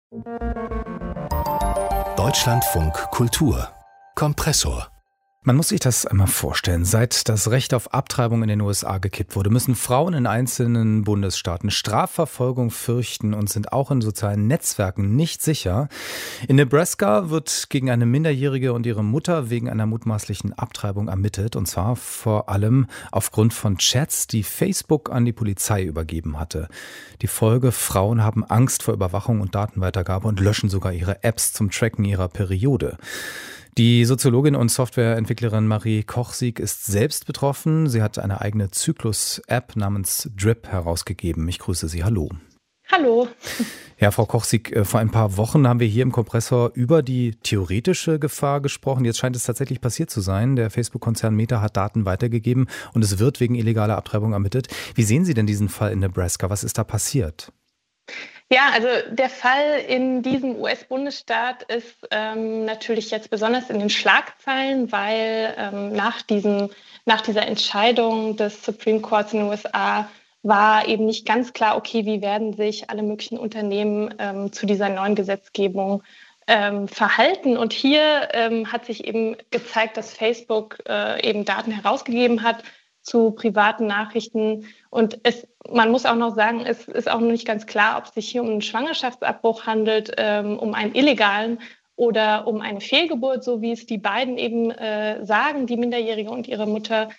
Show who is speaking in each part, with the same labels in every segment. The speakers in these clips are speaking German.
Speaker 1: Deutschlandfunk Kultur Kompressor.
Speaker 2: Man muss sich das einmal vorstellen. Seit das Recht auf Abtreibung in den USA gekippt wurde, müssen Frauen in einzelnen Bundesstaaten Strafverfolgung fürchten und sind auch in sozialen Netzwerken nicht sicher. In Nebraska wird gegen eine Minderjährige und ihre Mutter wegen einer mutmaßlichen Abtreibung ermittelt. Und zwar vor allem aufgrund von Chats, die Facebook an die Polizei übergeben hatte. Die Folge: Frauen haben Angst vor Überwachung und Datenweitergabe und löschen sogar ihre Apps zum Tracken ihrer Periode. Die Soziologin und Softwareentwicklerin Marie Kochsieg ist selbst betroffen. Sie hat eine eigene Zyklus-App namens Drip herausgegeben. Ich grüße Sie. Hallo.
Speaker 3: Hallo.
Speaker 2: Ja, Frau Kochsieg, vor ein paar Wochen haben wir hier im Kompressor über die theoretische Gefahr gesprochen. Jetzt scheint es tatsächlich passiert zu sein. Der Facebook-Konzern Meta hat Daten weitergegeben und es wird wegen illegaler Abtreibung ermittelt. Wie sehen Sie denn diesen Fall in Nebraska? Was ist da passiert?
Speaker 3: Ja, also der Fall in diesem US-Bundesstaat ist natürlich jetzt besonders in den Schlagzeilen, weil nach dieser Entscheidung des Supreme Courts in den USA war eben nicht ganz klar, okay, wie werden sich alle möglichen Unternehmen zu dieser neuen Gesetzgebung verhalten. Und hier hat sich eben gezeigt, dass Facebook eben Daten herausgegeben hat zu privaten Nachrichten. Und man muss auch noch sagen, es ist auch noch nicht ganz klar, ob es sich hier um einen Schwangerschaftsabbruch handelt, um einen illegalen oder um eine Fehlgeburt, so wie es die beiden eben sagen, die Minderjährige und ihre Mutter.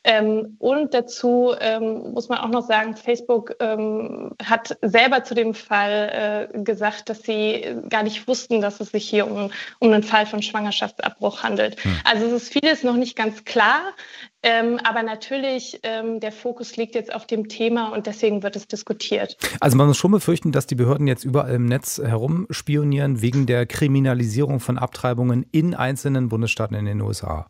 Speaker 3: Und dazu muss man auch noch sagen, Facebook hat selber zu dem Fall gesagt, dass sie gar nicht wussten, dass es sich hier um einen Fall von Schwangerschaftsabbruch handelt. Also es ist vieles noch nicht ganz klar, aber natürlich der Fokus liegt jetzt auf dem Thema und deswegen wird es diskutiert.
Speaker 2: Also man muss schon befürchten, dass die Behörden jetzt überall im Netz herumspionieren wegen der Kriminalisierung von Abtreibungen in einzelnen Bundesstaaten in den USA.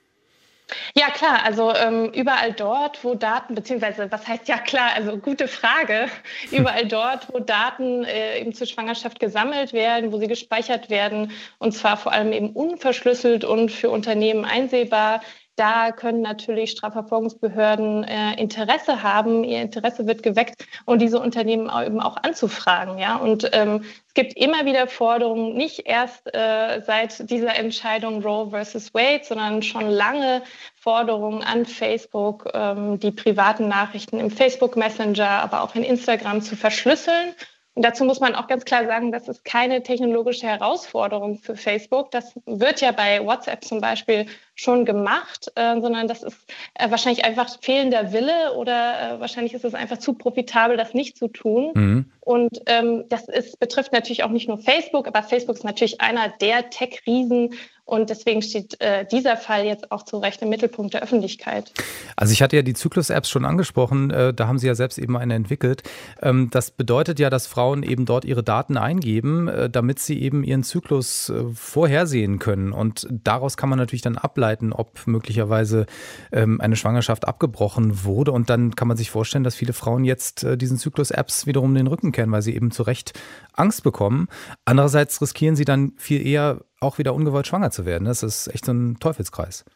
Speaker 3: Ja, klar, also überall dort, wo Daten, beziehungsweise was heißt ja klar, also gute Frage, überall dort, wo Daten eben zur Schwangerschaft gesammelt werden, wo sie gespeichert werden, und zwar vor allem eben unverschlüsselt und für Unternehmen einsehbar, da können natürlich Strafverfolgungsbehörden Interesse haben. Ihr Interesse wird geweckt und diese Unternehmen eben auch anzufragen. Ja? Und es gibt immer wieder Forderungen, nicht erst seit dieser Entscheidung Roe versus Wade, sondern schon lange Forderungen an Facebook, die privaten Nachrichten im Facebook Messenger, aber auch in Instagram zu verschlüsseln. Und dazu muss man auch ganz klar sagen, das ist keine technologische Herausforderung für Facebook. Das wird ja bei WhatsApp zum Beispiel schon gemacht, sondern das ist wahrscheinlich einfach fehlender Wille oder wahrscheinlich ist es einfach zu profitabel, das nicht zu tun. Mhm. Und betrifft natürlich auch nicht nur Facebook, aber Facebook ist natürlich einer der Tech-Riesen. Und deswegen steht dieser Fall jetzt auch zu Recht im Mittelpunkt der Öffentlichkeit.
Speaker 2: Also ich hatte ja die Zyklus-Apps schon angesprochen, da haben Sie ja selbst eben eine entwickelt. Das bedeutet ja, dass Frauen eben dort ihre Daten eingeben, damit sie eben ihren Zyklus vorhersehen können. Und daraus kann man natürlich dann ableiten, ob möglicherweise eine Schwangerschaft abgebrochen wurde. Und dann kann man sich vorstellen, dass viele Frauen jetzt diesen Zyklus-Apps wiederum den Rücken kehren, weil sie eben zu Recht Angst bekommen. Andererseits riskieren sie dann viel eher auch wieder ungewollt schwanger zu werden. Das ist echt so ein Teufelskreis.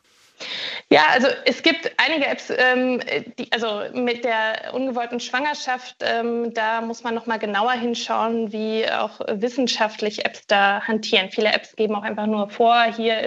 Speaker 3: Ja, also es gibt einige Apps, also mit der ungewollten Schwangerschaft, da muss man nochmal genauer hinschauen, wie auch wissenschaftlich Apps da hantieren. Viele Apps geben auch einfach nur vor,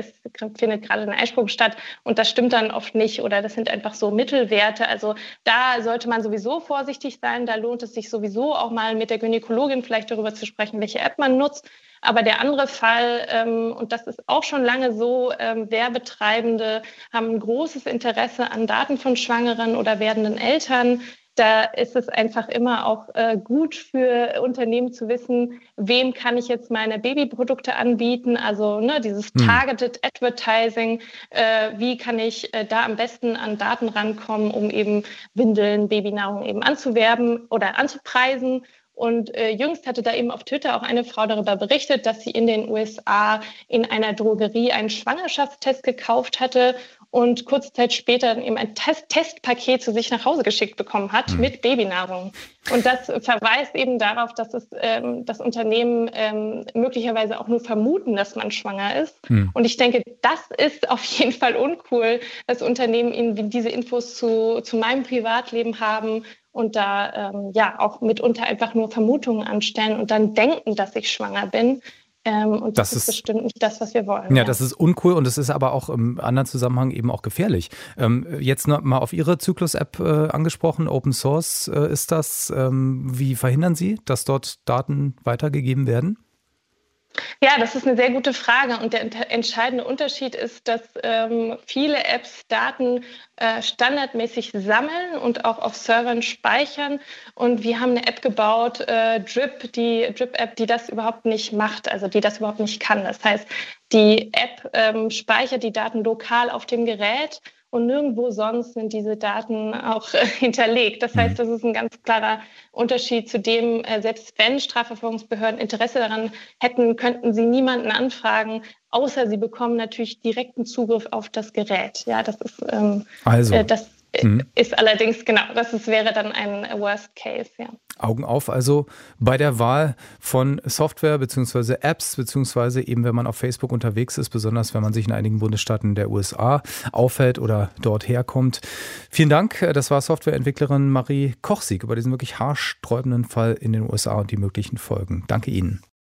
Speaker 3: findet gerade ein Eisprung statt und das stimmt dann oft nicht oder das sind einfach so Mittelwerte. Also da sollte man sowieso vorsichtig sein, da lohnt es sich sowieso auch mal mit der Gynäkologin vielleicht darüber zu sprechen, welche App man nutzt. Aber der andere Fall, und das ist auch schon lange so, Werbetreibende haben ein großes Interesse an Daten von Schwangeren oder werdenden Eltern. Da ist es einfach immer auch gut für Unternehmen zu wissen, wem kann ich jetzt meine Babyprodukte anbieten, also dieses Targeted Advertising, wie kann ich da am besten an Daten rankommen, um eben Windeln, Babynahrung eben anzuwerben oder anzupreisen. Und jüngst hatte da eben auf Twitter auch eine Frau darüber berichtet, dass sie in den USA in einer Drogerie einen Schwangerschaftstest gekauft hatte und kurze Zeit später dann eben ein Testpaket zu sich nach Hause geschickt bekommen hat mit Babynahrung. Und das verweist eben darauf, dass das Unternehmen möglicherweise auch nur vermuten, dass man schwanger ist. Und ich denke, das ist auf jeden Fall uncool, dass Unternehmen ihnen diese Infos zu meinem Privatleben haben und da auch mitunter einfach nur Vermutungen anstellen und dann denken, dass ich schwanger bin. Und das ist bestimmt nicht das, was wir wollen.
Speaker 2: Ja, das ist uncool und es ist aber auch im anderen Zusammenhang eben auch gefährlich. Jetzt noch mal auf Ihre Zyklus-App angesprochen, Open Source ist das. Wie verhindern Sie, dass dort Daten weitergegeben werden?
Speaker 3: Ja, das ist eine sehr gute Frage und der entscheidende Unterschied ist, dass viele Apps Daten standardmäßig sammeln und auch auf Servern speichern und wir haben eine App gebaut, Drip, die Drip-App, die das überhaupt nicht macht, also die das überhaupt nicht kann. Das heißt, die App speichert die Daten lokal auf dem Gerät und nirgendwo sonst sind diese Daten auch hinterlegt. Das heißt, das ist ein ganz klarer Unterschied zu dem, selbst wenn Strafverfolgungsbehörden Interesse daran hätten, könnten sie niemanden anfragen, außer sie bekommen natürlich direkten Zugriff auf das Gerät. Ja, das ist ist allerdings, genau, wäre dann ein Worst Case, ja.
Speaker 2: Augen auf also bei der Wahl von Software bzw. Apps, beziehungsweise eben wenn man auf Facebook unterwegs ist, besonders wenn man sich in einigen Bundesstaaten der USA aufhält oder dort herkommt. Vielen Dank, das war Softwareentwicklerin Marie Kochsieg über diesen wirklich haarsträubenden Fall in den USA und die möglichen Folgen. Danke Ihnen.